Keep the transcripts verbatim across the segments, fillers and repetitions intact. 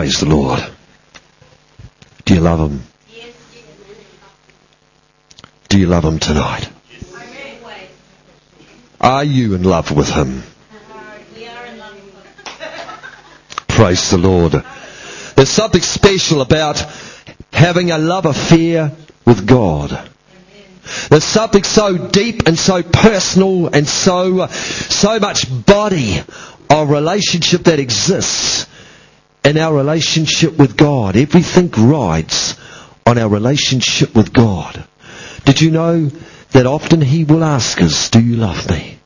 Praise the Lord. Do you love Him? Do you love Him tonight? Are you in love with Him? Praise the Lord. There's something special about having a love affair with God. There's something so deep and so personal and so so much body of relationship that exists in our relationship with God. Everything rides on our relationship with God. Did you know that often He will ask us, do you love me?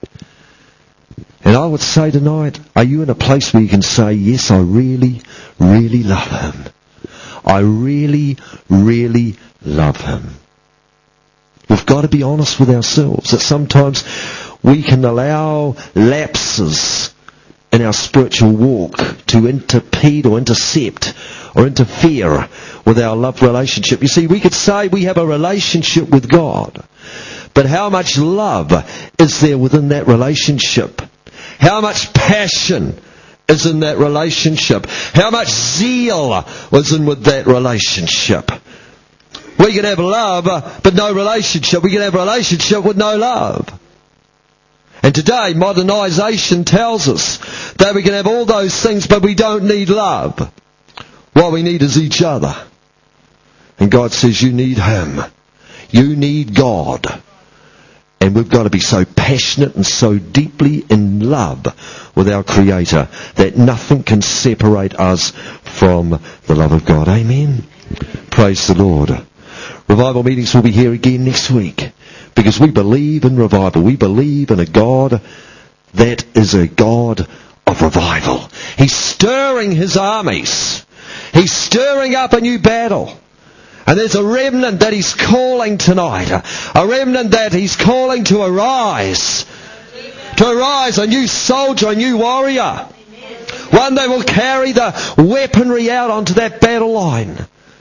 And I would say tonight, are you in a place where you can say, yes, I really, really love Him. I really, really love Him. We've got to be honest with ourselves that sometimes we can allow lapses in our spiritual walk to interpede or intercept or interfere with our love relationship. You see, we could say we have a relationship with God, but how much love is there within that relationship? How much passion is in that relationship? How much zeal was in with that relationship? We can have love, but no relationship. We can have a relationship with no love. And today, modernisation tells us that we can have all those things, but we don't need love. What we need is each other. And God says, you need Him. You need God. And we've got to be so passionate and so deeply in love with our Creator that nothing can separate us from the love of God. Amen? Praise the Lord. Revival meetings will be here again next week because we believe in revival. We believe in a God that is a God of revival. He's stirring His armies. He's stirring up a new battle. And there's a remnant that He's calling tonight. A remnant that He's calling to arise. To arise, a new soldier, a new warrior. One that will carry the weaponry out onto that battle line.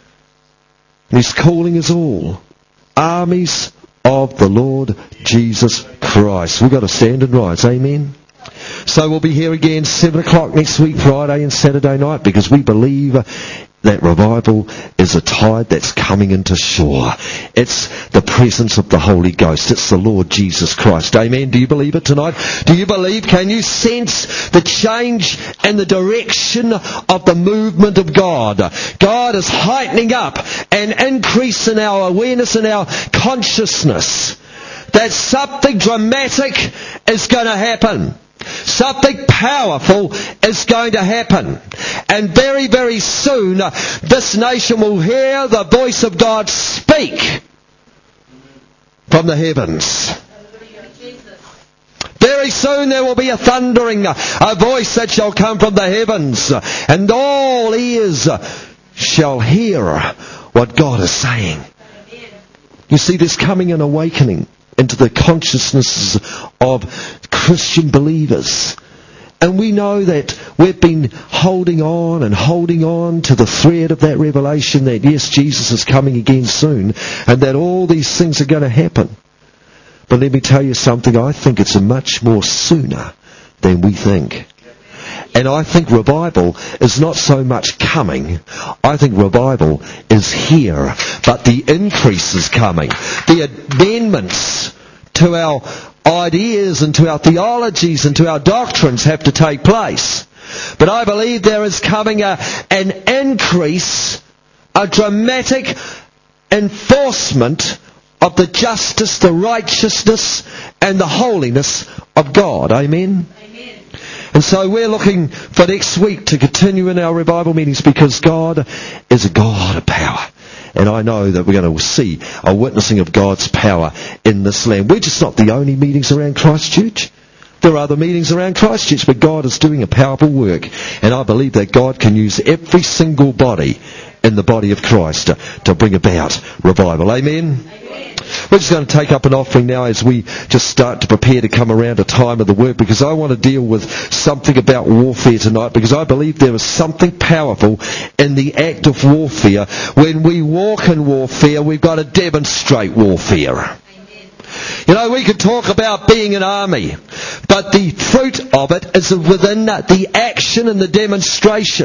And He's calling us all. Armies of the Lord Jesus Christ. We've got to stand and rise. Amen. So we'll be here again seven o'clock next week, Friday and Saturday night, because we believe that revival is a tide that's coming into shore. It's the presence of the Holy Ghost. It's the Lord Jesus Christ. Amen. Do you believe it tonight? Do you believe? Can you sense the change and the direction of the movement of God? God is heightening up and increasing our awareness and our consciousness that something dramatic is going to happen. Something powerful is going to happen. And very, very soon, this nation will hear the voice of God speak from the heavens. Very soon there will be a thundering, a voice that shall come from the heavens. And all ears shall hear what God is saying. You see, there's coming an awakening into the consciousnesses of Christian believers. And we know that we've been holding on and holding on to the thread of that revelation that yes, Jesus is coming again soon and that all these things are going to happen. But let me tell you something, I think it's a much more sooner than we think. And I think revival is not so much coming. I think revival is here. But the increase is coming. The amendments to our ideas and to our theologies and to our doctrines have to take place. But I believe there is coming a, an increase, a dramatic enforcement of the justice, the righteousness and the holiness of God. Amen? Amen. And so we're looking for next week to continue in our revival meetings because God is a God of power. And I know that we're going to see a witnessing of God's power in this land. We're just not the only meetings around Christchurch. There are other meetings around Christchurch, but God is doing a powerful work. And I believe that God can use every single body in the body of Christ to, to bring about revival. Amen? Amen. We're just going to take up an offering now as we just start to prepare to come around a time of the word, because I want to deal with something about warfare tonight, because I believe there is something powerful in the act of warfare. When we walk in warfare, we've got to demonstrate warfare. You know, we could talk about being an army, but the fruit of it is within the action and the demonstration.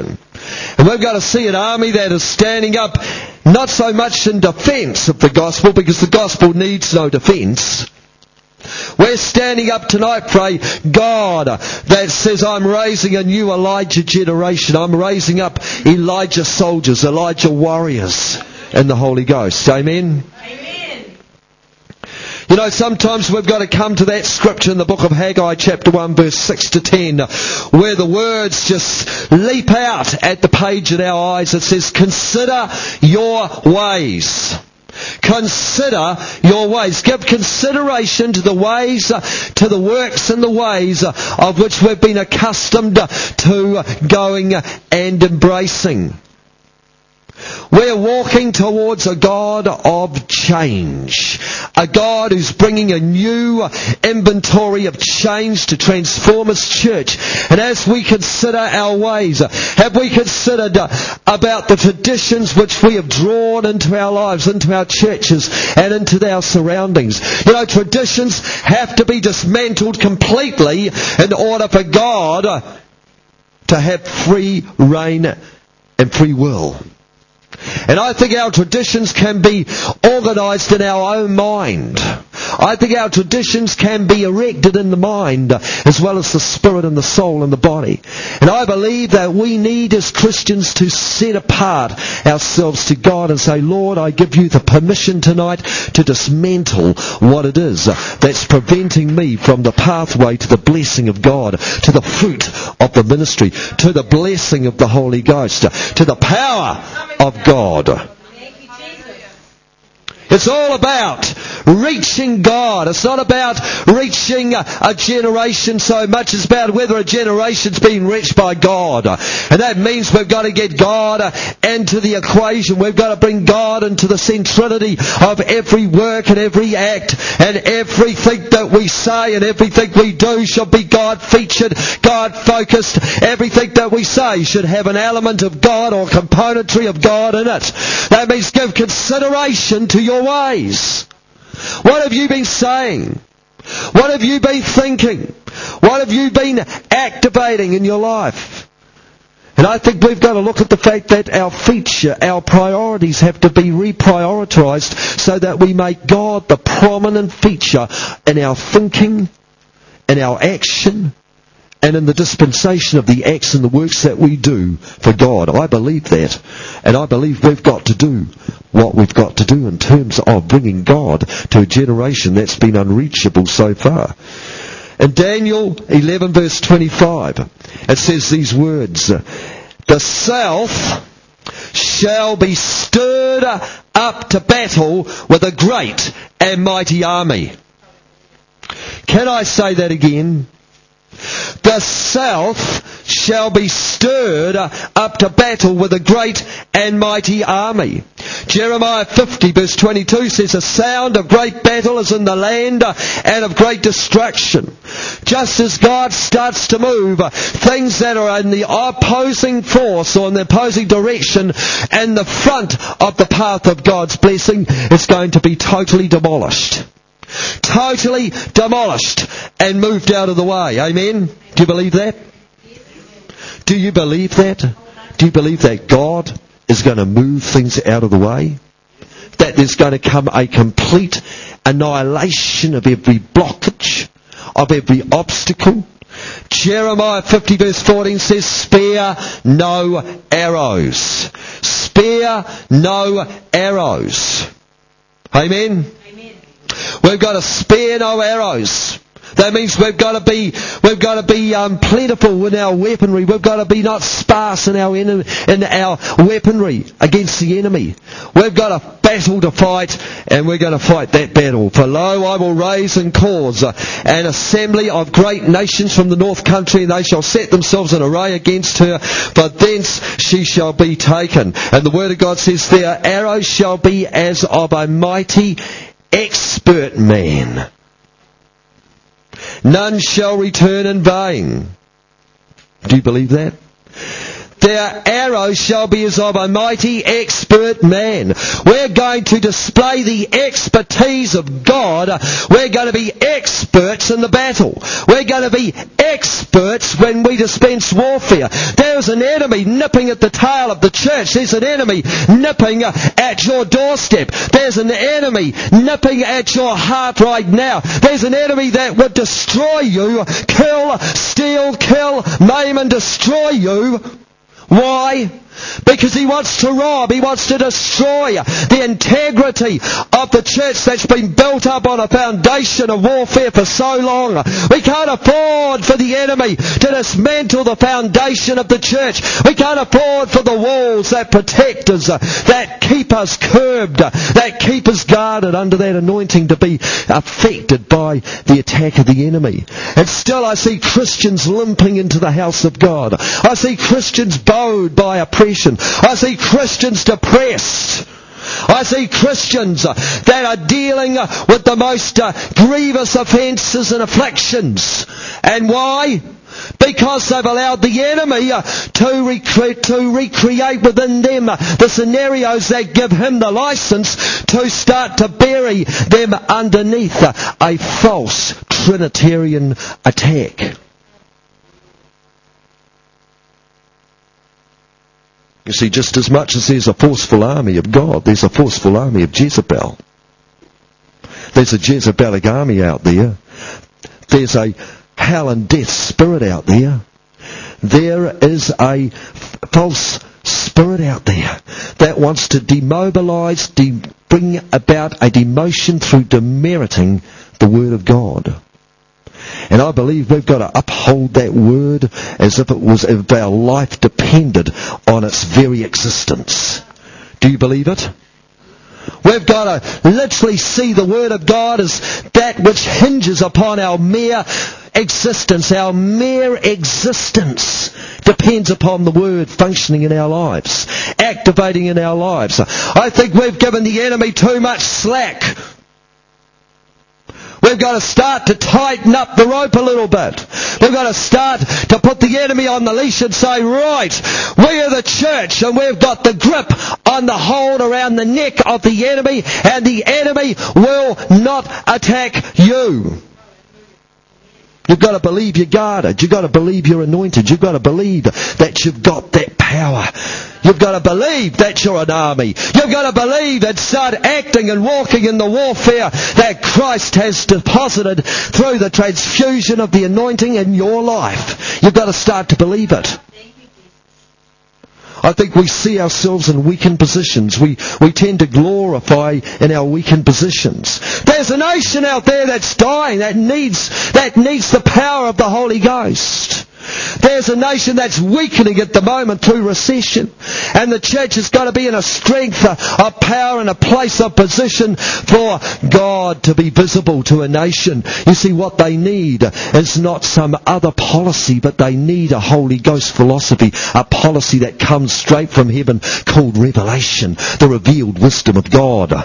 And we've got to see an army that is standing up not so much in defence of the gospel, because the gospel needs no defence. We're standing up tonight, pray God, that says, I'm raising a new Elijah generation. I'm raising up Elijah soldiers, Elijah warriors in the Holy Ghost. Amen? Amen. You know, sometimes we've got to come to that scripture in the book of Haggai, chapter one, verse six to ten, where the words just leap out at the page in our eyes. It says, consider your ways. Consider your ways. Give consideration to the ways, uh, to the works and the ways uh, of which we've been accustomed uh, to going and embracing. We're walking towards a God of change. A God who's bringing a new inventory of change to transform His church. And as we consider our ways, have we considered about the traditions which we have drawn into our lives, into our churches, and into our surroundings? You know, traditions have to be dismantled completely in order for God to have free reign and free will. And I think our traditions can be organised in our own mind. I think our traditions can be erected in the mind as well as the spirit and the soul and the body. And I believe that we need as Christians to set apart ourselves to God and say, Lord, I give you the permission tonight to dismantle what it is that's preventing me from the pathway to the blessing of God, to the fruit of the ministry, to the blessing of the Holy Ghost, to the power of God. It's all about reaching God. It's not about reaching a, a generation so much. It's about whether a generation's being reached by God. And that means we've got to get God into the equation. We've got to bring God into the centrality of every work and every act. And everything that we say and everything we do should be God-featured, God-focused. Everything that we say should have an element of God or componentry of God in it. That means give consideration to your ways. What have you been saying? What have you been thinking? What have you been activating in your life? And I think we've got to look at the fact that our feature, our priorities have to be reprioritised so that we make God the prominent feature in our thinking, in our action, and in the dispensation of the acts and the works that we do for God. I believe that. And I believe we've got to do what we've got to do in terms of bringing God to a generation that's been unreachable so far. In Daniel eleven verse twenty-five, it says these words, the south shall be stirred up to battle with a great and mighty army. Can I say that again? The south shall be stirred up to battle with a great and mighty army. Jeremiah fifty verse twenty-two says, a sound of great battle is in the land and of great destruction. Just as God starts to move things that are in the opposing force or in the opposing direction and the front of the path of God's blessing, it's going to be totally demolished. Totally demolished and moved out of the way. Amen? Do you believe that? Do you believe that? Do you believe that God is going to move things out of the way? That there's going to come a complete annihilation of every blockage, of every obstacle? Jeremiah fifty verse fourteen says, spare no arrows. Spare no arrows. Amen? We've got to spare no arrows. That means we've got to be, we've got to be um, plentiful in our weaponry. We've got to be not sparse in our in, in our weaponry against the enemy. We've got a battle to fight, and we're going to fight that battle. For lo, I will raise and cause an assembly of great nations from the north country, and they shall set themselves in array against her. But thence she shall be taken. And the word of God says, their arrows shall be as of a mighty expert man. None shall return in vain. Do you believe that? their arrows shall be as of a mighty expert man. We're going to display the expertise of God. We're going to be experts in the battle. We're going to be experts when we dispense warfare. There's an enemy nipping at the tail of the church. There's an enemy nipping at your doorstep. There's an enemy nipping at your heart right now. There's an enemy that would destroy you, kill, steal, kill, maim and destroy you. Why? Because he wants to rob, he wants to destroy the integrity of the church that's been built up on a foundation of warfare for so long. We can't afford for the enemy to dismantle the foundation of the church. We can't afford for the walls that protect us, that keep us curbed, that keep us guarded under that anointing to be affected by the attack of the enemy. And still I see Christians limping into the house of God. I see Christians bowed by oppression. I see Christians depressed. I see Christians uh, that are dealing uh, with the most uh, grievous offences and afflictions. And why? Because they've allowed the enemy uh, to, recre- to recreate within them uh, the scenarios that give him the license to start to bury them underneath uh, a false Trinitarian attack. You see, just as much as there's a forceful army of God, there's a forceful army of Jezebel. There's a Jezebelic army out there. There's a hell and death spirit out there. There is a false spirit out there that wants to demobilize, de- bring about a demotion through demeriting the Word of God. And I believe we've got to uphold that word as if it was, if our life depended on its very existence. Do you believe it? We've got to literally see the Word of God as that which hinges upon our mere existence. Our mere existence depends upon the Word functioning in our lives, activating in our lives. I think we've given the enemy too much slack. We've got to start to tighten up the rope a little bit. We've got to start to put the enemy on the leash and say, right, we are the church and we've got the grip on the hold around the neck of the enemy, and the enemy will not attack you. You've got to believe you're guarded. You've got to believe you're anointed. You've got to believe that you've got that power. You've got to believe that you're an army. You've got to believe and start acting and walking in the warfare that Christ has deposited through the transfusion of the anointing in your life. You've got to start to believe it. I think we see ourselves in weakened positions. We, we tend to glorify in our weakened positions. There's a nation out there that's dying, that needs, that needs the power of the Holy Ghost. There's a nation that's weakening at the moment through recession. And the church has got to be in a strength of power and a place of position for God to be visible to a nation. You see, what they need is not some other policy, but they need a Holy Ghost philosophy, a policy that comes straight from heaven called revelation, the revealed wisdom of God.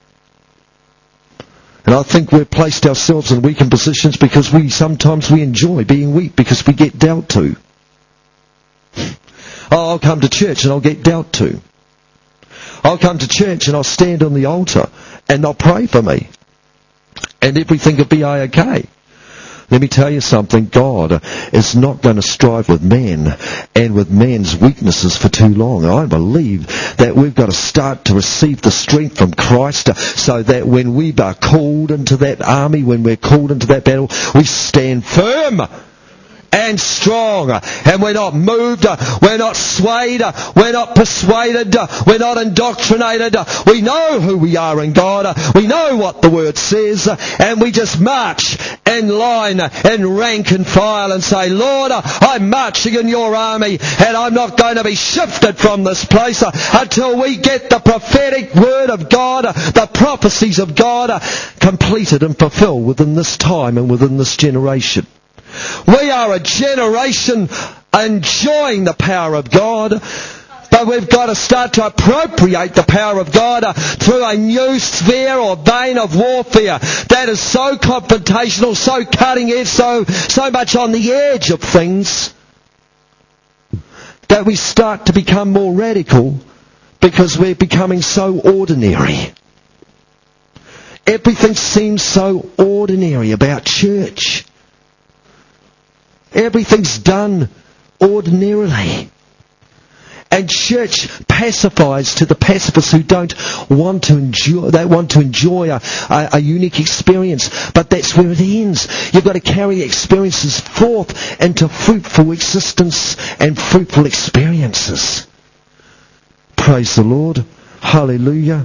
And I think we've placed ourselves in weakened positions because we sometimes we enjoy being weak because we get dealt to. Oh, I'll come to church and I'll get dealt to. I'll come to church and I'll stand on the altar and they'll pray for me. And everything will be okay. Let me tell you something, God is not going to strive with man and with man's weaknesses for too long. I believe that we've got to start to receive the strength from Christ so that when we are called into that army, when we're called into that battle, we stand firm and strong, and we're not moved, we're not swayed, we're not persuaded, we're not indoctrinated. We know who we are in God, we know what the Word says, and we just march in line and rank and file and say, Lord, I'm marching in your army and I'm not going to be shifted from this place until we get the prophetic Word of God, the prophecies of God completed and fulfilled within this time and within this generation. We are a generation enjoying the power of God, but we've got to start to appropriate the power of God through a new sphere or vein of warfare that is so confrontational, so cutting edge, so, so much on the edge of things that we start to become more radical because we're becoming so ordinary. Everything seems so ordinary about church. Everything's done ordinarily. And church pacifies to the pacifists who don't want to enjoy, they want to enjoy a, a, a unique experience. But that's where it ends. You've got to carry experiences forth into fruitful existence and fruitful experiences. Praise the Lord. Hallelujah.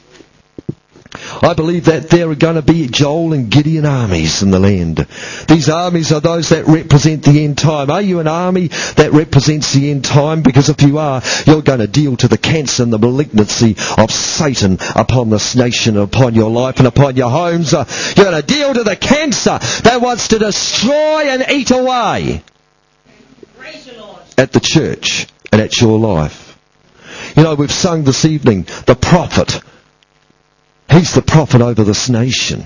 I believe that there are going to be Joel and Gideon armies in the land. These armies are those that represent the end time. Are you an army that represents the end time? Because if you are, you're going to deal to the cancer and the malignancy of Satan upon this nation, upon your life and upon your homes. You're going to deal to the cancer that wants to destroy and eat away at the church and at your life. You know, we've sung this evening, the prophet. He's the prophet over this nation.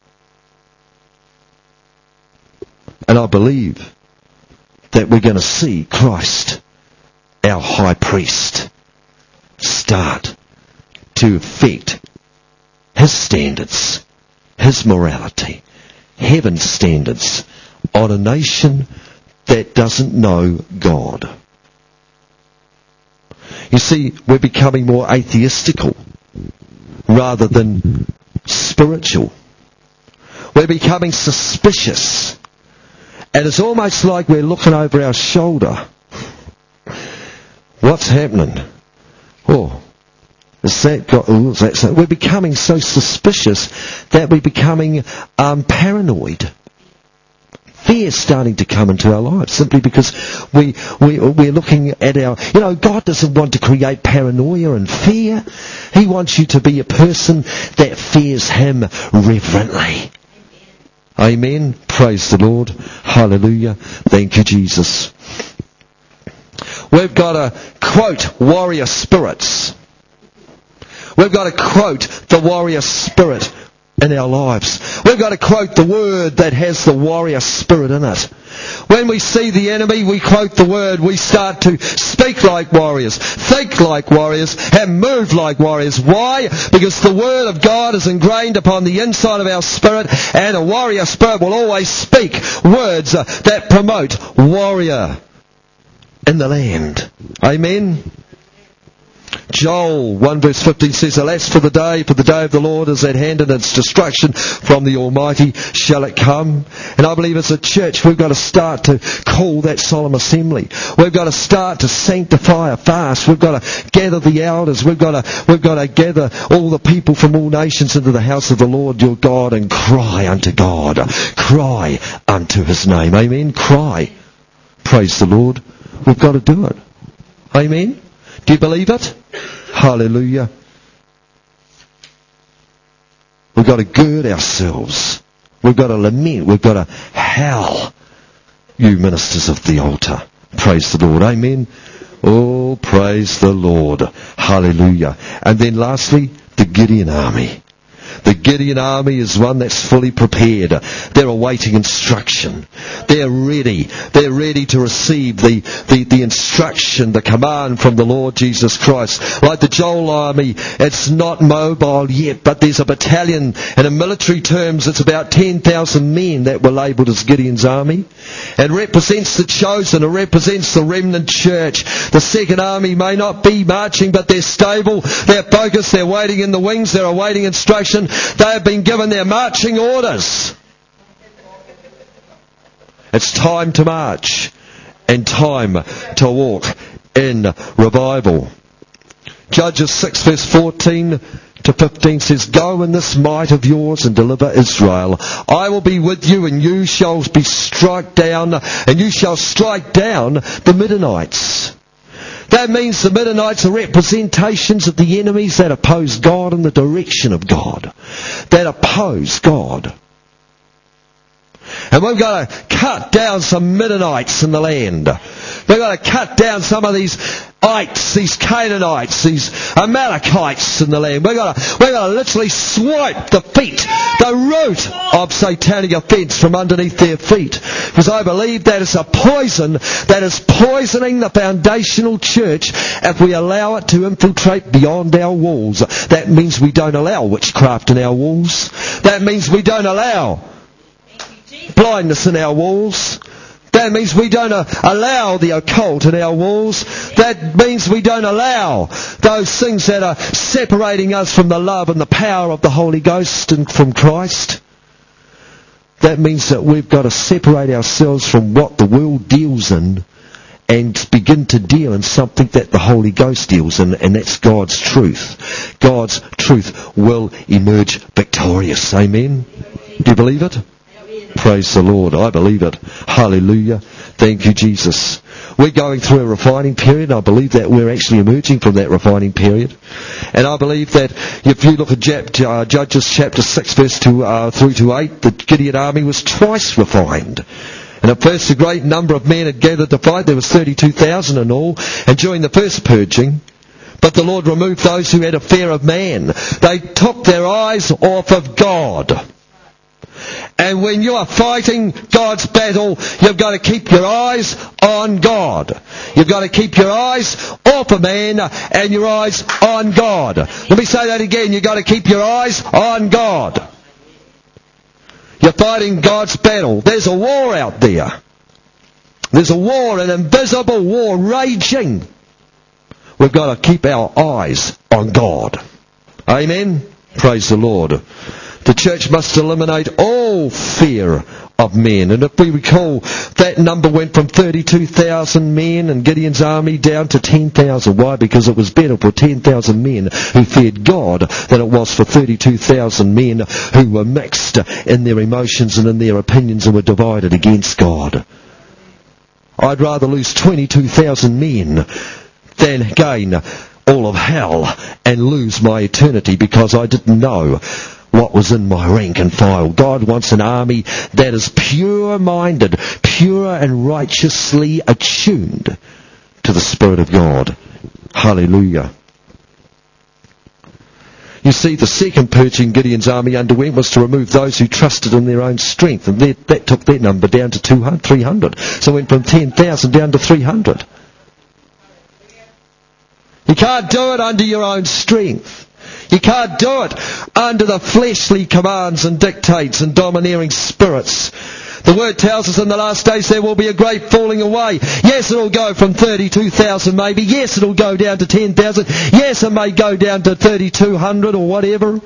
And I believe that we're going to see Christ, our high priest, start to affect his standards, his morality, heaven's standards on a nation that doesn't know God. You see, we're becoming more atheistical rather than spiritual. We're becoming suspicious. And it's almost like we're looking over our shoulder. What's happening? Oh, is that got, oh, is that so? We're becoming so suspicious that we're becoming um, paranoid. Fear starting to come into our lives simply because we, we, we're looking at our... You know, God doesn't want to create paranoia and fear. He wants you to be a person that fears Him reverently. Amen. Amen. Praise the Lord. Hallelujah. Thank you, Jesus. We've got to quote warrior spirits. We've got to quote the warrior spirit in our lives. We've got to quote the word that has the warrior spirit in it. When we see the enemy, we quote the word. We start to speak like warriors, think like warriors, and move like warriors. Why? Because the word of God is ingrained upon the inside of our spirit, and a warrior spirit will always speak words that promote warrior in the land. Amen. Joel one verse fifteen says, "Alas for the day, for the day of the Lord is at hand, and its destruction from the Almighty shall it come." And I believe as a church we've got to start to call that solemn assembly. We've got to start to sanctify a fast. We've got to gather the elders. We've got to, we've got to gather all the people from all nations into the house of the Lord your God and cry unto God. Cry unto His name. Amen. Cry. Praise the Lord. We've got to do it. Amen. Do you believe it? Hallelujah. We've got to gird ourselves. We've got to lament. We've got to howl, you ministers of the altar. Praise the Lord. Amen. Oh, praise the Lord. Hallelujah. And then lastly, the Gideon army. The Gideon army is one that's fully prepared. They're awaiting instruction. They're ready. They're ready to receive the, the, the instruction, the command from the Lord Jesus Christ. Like the Joel army, it's not mobile yet, but there's a battalion, and in military terms it's about ten thousand men that were labelled as Gideon's army. It represents the chosen. It represents the remnant church. The second army may not be marching, but they're stable. They're focused. They're waiting in the wings. They're awaiting instruction. They have been given their marching orders. It's time to march and time to walk in revival. Judges six verse fourteen to fifteen says, "Go in this might of yours and deliver Israel. I will be with you, and you shall be struck down, and you shall strike down the Midianites." That means the Midianites are representations of the enemies that oppose God in the direction of God. That oppose God. And we've got to cut down some Midianites in the land. We've got to cut down some of these ites, these Canaanites, these Amalekites in the land. We've got to, we've got to literally swipe the feet, the root of satanic offence from underneath their feet. Because I believe that is a poison that is poisoning the foundational church if we allow it to infiltrate beyond our walls. That means we don't allow witchcraft in our walls. That means we don't allow blindness in our walls. That means we don't uh, allow the occult in our walls. That means we don't allow those things that are separating us from the love and the power of the Holy Ghost and from Christ. That means that we've got to separate ourselves from what the world deals in and begin to deal in something that the Holy Ghost deals in, and that's God's truth. God's truth will emerge victorious. Amen? Do you believe it? Praise the Lord. I believe it. Hallelujah. Thank you, Jesus. We're going through a refining period. I believe that we're actually emerging from that refining period. And I believe that if you look at uh, Judges chapter six, verse two, uh, through to eight, the Gideon army was twice refined. And at first a great number of men had gathered to fight. There was thirty-two thousand in all. And during the first purging, but the Lord removed those who had a fear of man. They took their eyes off of God. And when you are fighting God's battle, you've got to keep your eyes on God. You've got to keep your eyes off of man and your eyes on God. Let me say that again. You've got to keep your eyes on God. You're fighting God's battle. There's a war out there. There's a war, an invisible war raging. We've got to keep our eyes on God. Amen? Praise the Lord. The church must eliminate all fear of men. And if we recall, that number went from thirty-two thousand men in Gideon's army down to ten thousand. Why? Because it was better for ten thousand men who feared God than it was for thirty-two thousand men who were mixed in their emotions and in their opinions and were divided against God. I'd rather lose twenty-two thousand men than gain all of hell and lose my eternity because I didn't know what was in my rank and file. God wants an army that is pure-minded, pure and righteously attuned to the Spirit of God. Hallelujah. You see, the second purging Gideon's army underwent was to remove those who trusted in their own strength, and that, that took that number down to two hundred, three hundred. So it went from ten thousand down to three hundred. You can't do it under your own strength. You can't do it under the fleshly commands and dictates and domineering spirits. The Word tells us in the last days there will be a great falling away. Yes, it'll go from thirty-two thousand maybe. Yes, it'll go down to ten thousand. Yes, it may go down to thirty-two hundred or whatever.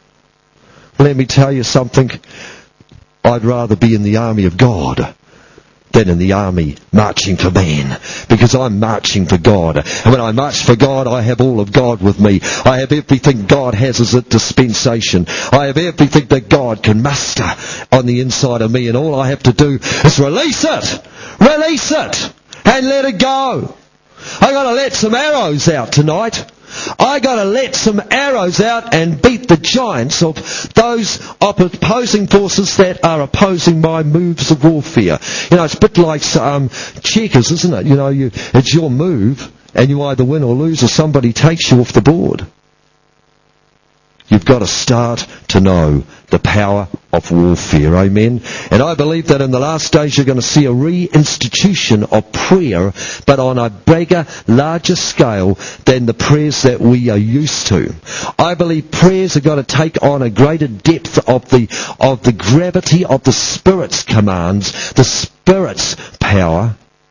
Let me tell you something. I'd rather be in the army of God than in the army marching for man, because I'm marching for God. And when I march for God, I have all of God with me. I have everything God has as a dispensation. I have everything that God can muster on the inside of me, and all I have to do is release it. Release it and let it go. I got to let some arrows out tonight. I got to let some arrows out and beat the giants of those opposing forces that are opposing my moves of warfare. You know, it's a bit like um, checkers, isn't it? You know, you, it's your move, and you either win or lose, or somebody takes you off the board. You've got to start to know the power of warfare. Amen. And I believe that in the last days you're going to see a reinstitution of prayer, but on a bigger, larger scale than the prayers that we are used to. I believe prayers are going to take on a greater depth of the of the gravity of the Spirit's commands, the Spirit's power,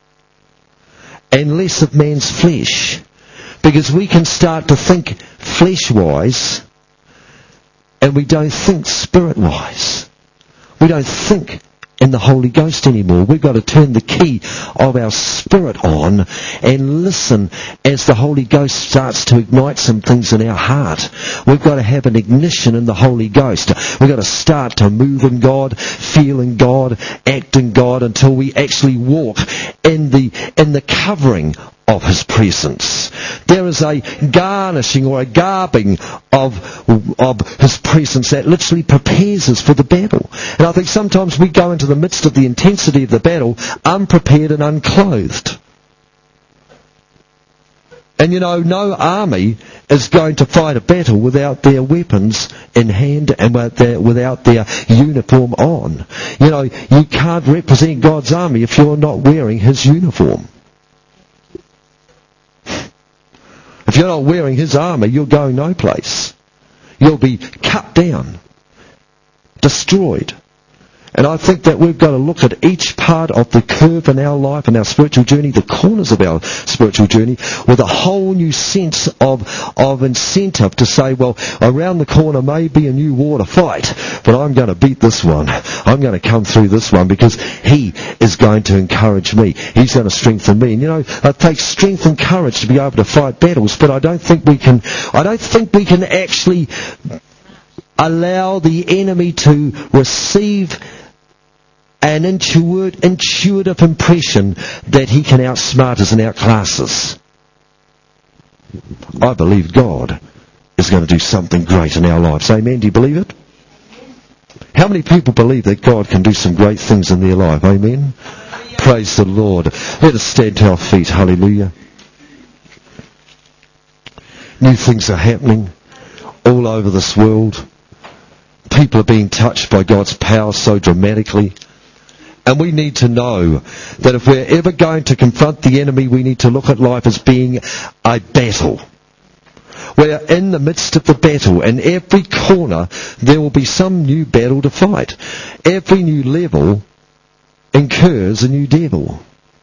and less of man's flesh. Because we can start to think flesh-wise, and we don't think spirit-wise. We don't think in the Holy Ghost anymore. We've got to turn the key of our spirit on and listen as the Holy Ghost starts to ignite some things in our heart. We've got to have an ignition in the Holy Ghost. We've got to start to move in God, feel in God, act in God, until we actually walk in the in the covering of his presence. There is a garnishing or a garbing of, of his presence that literally prepares us for the battle. And I think sometimes we go into the midst of the intensity of the battle unprepared and unclothed. And you know, no army is going to fight a battle without their weapons in hand and without their uniform on. You know, you can't represent God's army if you're not wearing his uniform. If you're not wearing his armour, you're going no place. You'll be cut down, destroyed. And I think that we've got to look at each part of the curve in our life and our spiritual journey, the corners of our spiritual journey, with a whole new sense of, of incentive to say, well, around the corner may be a new war to fight, but I'm going to beat this one. I'm going to come through this one because he is going to encourage me. He's going to strengthen me. And you know, it takes strength and courage to be able to fight battles, but I don't think we can, I don't think we can actually allow the enemy to receive an intuit, intuitive impression that he can outsmart us and outclass us. I believe God is going to do something great in our lives. Amen? Do you believe it? How many people believe that God can do some great things in their life? Amen? Hallelujah. Praise the Lord. Let us stand to our feet. Hallelujah. New things are happening all over this world. People are being touched by God's power so dramatically. And we need to know that if we're ever going to confront the enemy, we need to look at life as being a battle. We're in the midst of the battle, and every corner there will be some new battle to fight. Every new level incurs a new devil.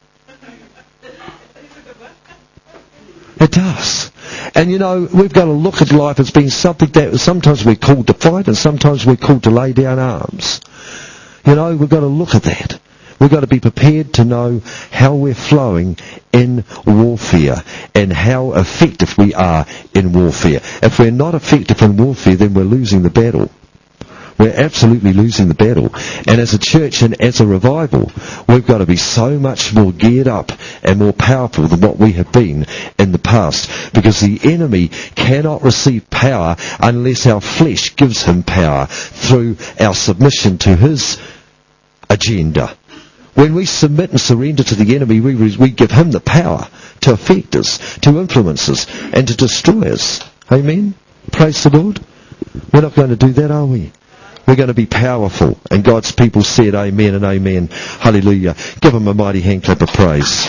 It does. And you know, we've got to look at life as being something that sometimes we're called to fight and sometimes we're called to lay down arms. You know, we've got to look at that. We've got to be prepared to know how we're flowing in warfare and how effective we are in warfare. If we're not effective in warfare, then we're losing the battle. We're absolutely losing the battle. And as a church and as a revival, we've got to be so much more geared up and more powerful than what we have been in the past. Because the enemy cannot receive power unless our flesh gives him power through our submission to his agenda. When we submit and surrender to the enemy, we, we give him the power to affect us, to influence us, and to destroy us. Amen? Praise the Lord. We're not going to do that, are we? We're going to be powerful. And God's people said amen and amen. Hallelujah. Give him a mighty hand clap of praise.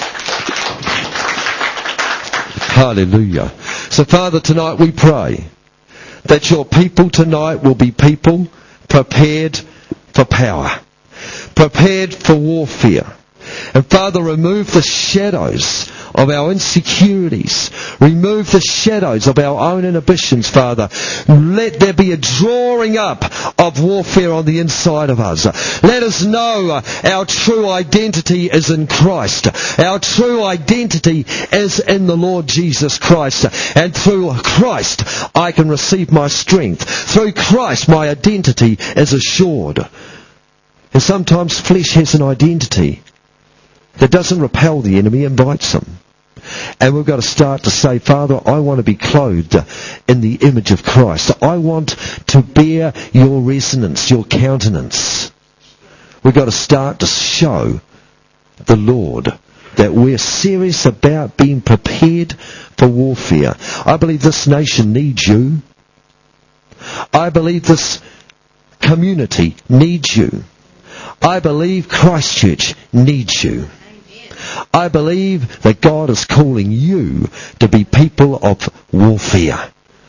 Hallelujah. So Father, tonight we pray that your people tonight will be people prepared for power, prepared for warfare. And Father, remove the shadows of our insecurities. Remove the shadows of our own inhibitions, Father. Let there be a drawing up of warfare on the inside of us. Let us know our true identity is in Christ. Our true identity is in the Lord Jesus Christ. And through Christ, I can receive my strength. Through Christ, my identity is assured. And sometimes flesh has an identity that doesn't repel the enemy, invites him. And we've got to start to say, Father, I want to be clothed in the image of Christ. I want to bear your resonance, your countenance. We've got to start to show the Lord that we're serious about being prepared for warfare. I believe this nation needs you. I believe this community needs you. I believe Christchurch needs you. I believe that God is calling you to be people of warfare.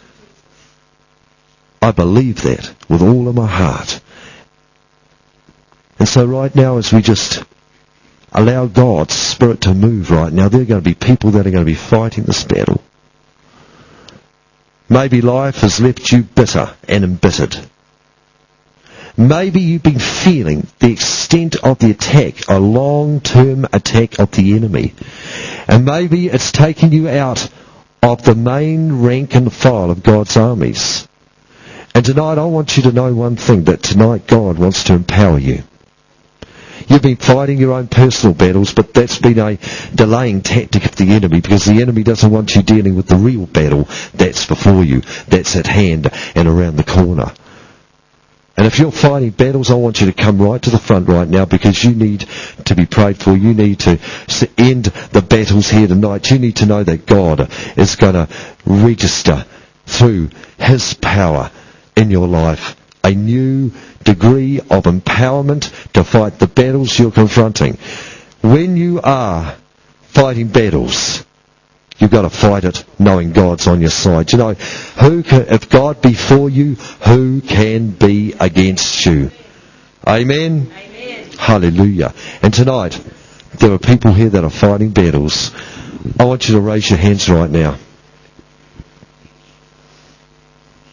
I believe that with all of my heart. And so right now, as we just allow God's Spirit to move right now, there are going to be people that are going to be fighting this battle. Maybe life has left you bitter and embittered. Maybe you've been feeling the extent of the attack, a long-term attack of the enemy. And maybe it's taken you out of the main rank and file of God's armies. And tonight I want you to know one thing, that tonight God wants to empower you. You You've been fighting your own personal battles, but that's been a delaying tactic of the enemy, because the enemy doesn't want you dealing with the real battle that's before you, that's at hand and around the corner. And if you're fighting battles, I want you to come right to the front right now, because you need to be prayed for. You need to end the battles here tonight. You need to know that God is going to register through His power in your life a new degree of empowerment to fight the battles you're confronting. When you are fighting battles, you've got to fight it knowing God's on your side. You know, who can, if God be for you, who can be against you? Amen? Amen. Hallelujah. And tonight, there are people here that are fighting battles. I want you to raise your hands right now.